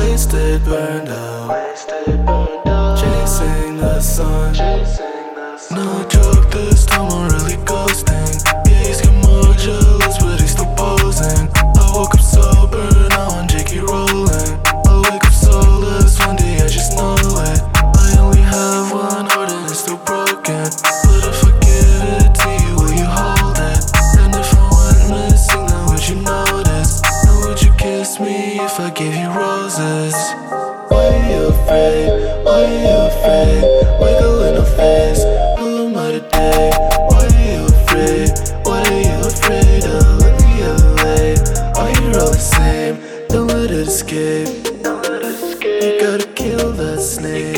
Wasted, burned out, chasing the sun. No joke, this time I'm really ghosting. Yeah, he's get more jealous, but he's still posing. I woke up sober, now I'm Jakey rolling. I wake up soulless, one day I just know it. I only have one heart and it's still broken. But if I give it to you, will you hold it? And if I went missing, then would you notice? And would you kiss me if I gave you roses? Why are you afraid? Why are you afraid? Wiggle in her face, who am I today? Why are you afraid? What are you afraid of? Look the other way. Are you all the same? Don't let it escape. You gotta kill that snake.